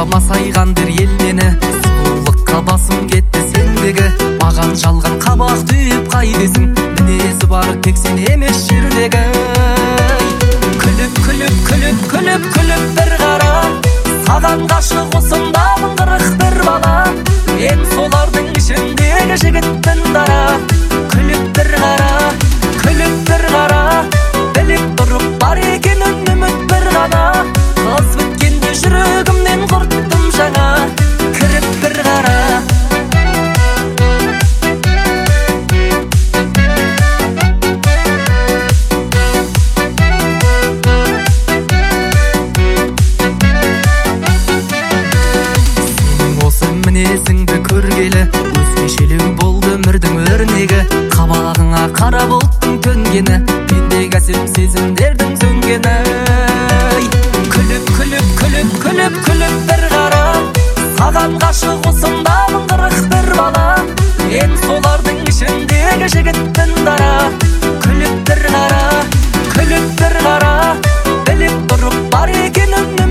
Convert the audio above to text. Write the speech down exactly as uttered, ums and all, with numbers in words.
Аяма сайған бір ел мені, сұлулыққа басым кетті сендегі. Маған жалған қабақ түйіп қайдесің, мінезі бар тек сен емес жердегі. Күліп, күліп, күліп, күліп, күліп бір қара, саған ғашық осындамын қырық бір бала. Мен солардың ішіндегі жігіттің дара. Күліп бір қара, күліп бір қара, біліп тұрып бар екенін үміт бір ғана. Қыз біткенде жүрегімнен құрттым жаңа. Кіріп бір қара. Сенің осы мінезіңді көргелі, өзгешелеу болды өмірдің өрнегі. Қабағыңа қара бұлттың төнгені, пендек әсем сезімдердің сөнгені. Күліп, күліп, күліп, күліп, күліп бір қара, саған ғашық осындамын қырық бір бала. Мен солардың ішіндегі жігіттің дара. Күліп бір қара, күліп бір қара, біліп тұрып бар екенін